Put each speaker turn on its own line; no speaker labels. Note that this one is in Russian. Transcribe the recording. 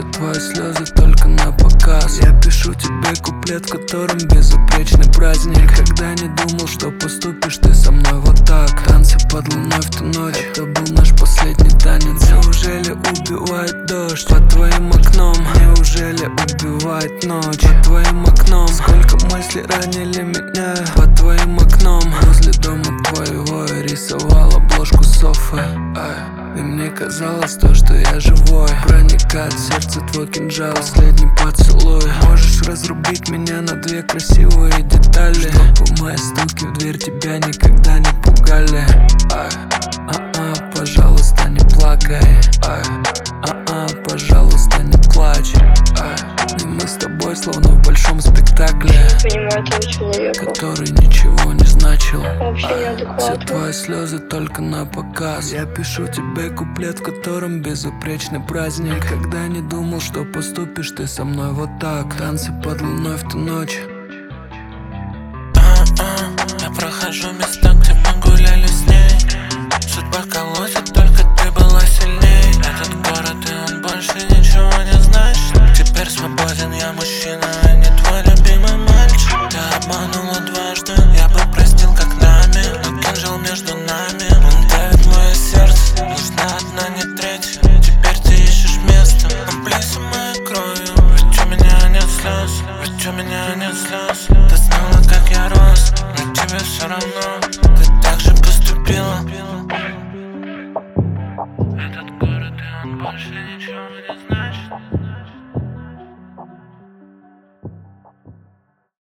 Все твои слезы только на показ. Я пишу тебе куплет, в котором безупречный праздник. Никогда не думал, что поступишь ты со мной вот так. Танцы под луной в ту ночь, это был наш последний танец. Неужели убивает дождь под твоим окном? Неужели убивает ночь под твоим окном? Сколько мыслей ранили меня под твоим окном. Возле дома твоего я рисовал обложку Софы. И мне казалось то, что я живой. Проникает в сердце твой кинжал, последний поцелуй. Можешь разрубить меня на две красивые детали, чтобы мои стуки в дверь тебя никогда не пугали. Пожалуйста, не плакай. Пожалуйста, не плачь. И мы с тобой словно в большом спектакле,
Понимаю этого человека.
который ничего не значил.
Вообще
Все
неадекватно.
твои слезы только на показ. Я пишу тебе куплет, в котором безупречный праздник. Никогда не думал, что поступишь ты со мной вот так. Танцы под луной в ту ночь.
Я прохожу места, где мы гуляли с ней. Судьба колотит, только ты была сильней. Этот город, и он больше ничего не значит. Теперь свободен я мужчина, а не твой любимый мальчик. Ты обманул